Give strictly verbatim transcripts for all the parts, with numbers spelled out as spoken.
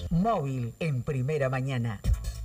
Móvil en Primera Mañana.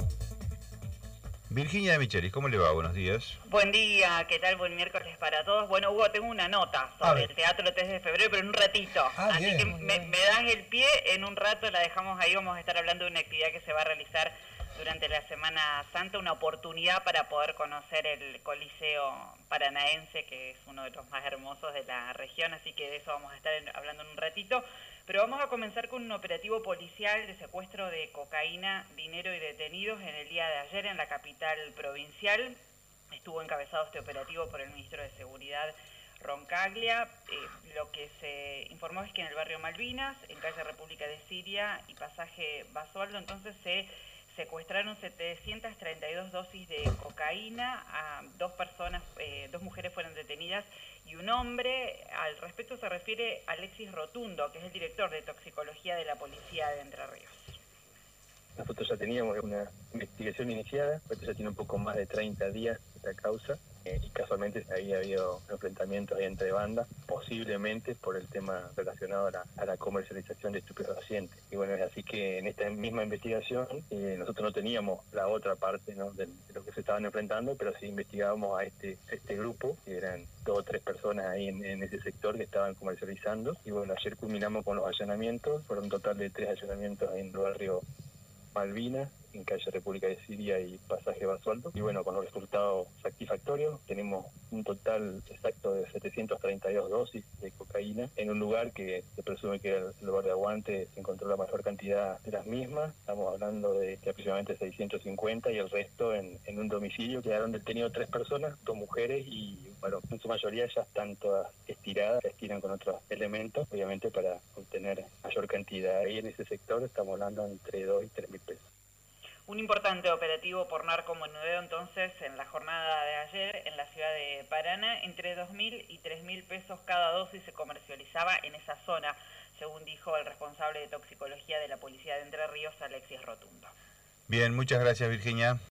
Virginia de Michelis, ¿cómo le va? Buenos días. Buen día, ¿qué tal? Buen miércoles para todos. Bueno, Hugo, tengo una nota sobre el Teatro tres de febrero, pero en un ratito. Ah, Así bien, que muy me, bien. me das el pie, en un rato la dejamos ahí. Vamos a estar hablando de una actividad que se va a realizar durante la Semana Santa, una oportunidad para poder conocer el Coliseo Paranaense, que es uno de los más hermosos de la región, así que de eso vamos a estar en, hablando en un ratito. Pero vamos a comenzar con un operativo policial de secuestro de cocaína, dinero y detenidos en el día de ayer en la capital provincial. Estuvo encabezado este operativo por el ministro de Seguridad, Roncaglia. Eh, lo que se informó es que en el barrio Malvinas, en calle República de Siria y pasaje Basualdo, entonces se secuestraron setecientas treinta y dos dosis de cocaína, a dos personas, eh, dos mujeres fueron detenidas y un hombre. Al respecto se refiere Alexis Rotundo, que es el director de toxicología de la policía de Entre Ríos. Nosotros ya teníamos una investigación iniciada, esto ya tiene un poco más de treinta días esta causa, eh, y casualmente había habido enfrentamientos ahí entre bandas, posiblemente por el tema relacionado a la, a la comercialización de estupefacientes. Y bueno, es así que en esta misma investigación eh, nosotros no teníamos la otra parte, ¿no?, de, de lo que se estaban enfrentando, pero sí investigábamos a este, a este grupo, que eran dos o tres personas ahí en, en ese sector que estaban comercializando. Y bueno, ayer culminamos con los allanamientos, fueron un total de tres allanamientos en el barrio Malvinas, en calle República de Siria y pasaje Basualdo. Y bueno, con los resultados satisfactorios, tenemos un total exacto de setecientas treinta y dos dosis de cocaína en un lugar que se presume que era el lugar de aguante. Se encontró la mayor cantidad de las mismas, estamos hablando de, de aproximadamente seiscientos cincuenta, y el resto en, en un domicilio. Quedaron detenidos tres personas, dos mujeres, y bueno, en su mayoría ya están todas estiradas, se estiran con otros elementos, obviamente para obtener mayor cantidad. Ahí en ese sector estamos hablando entre dos y tres mil pesos. Un importante operativo por narcomenudeo entonces en la jornada de ayer en la ciudad de Paraná. Entre dos mil y tres mil pesos cada dosis se comercializaba en esa zona, según dijo el responsable de toxicología de la policía de Entre Ríos, Alexis Rotundo. Bien, muchas gracias, Virginia.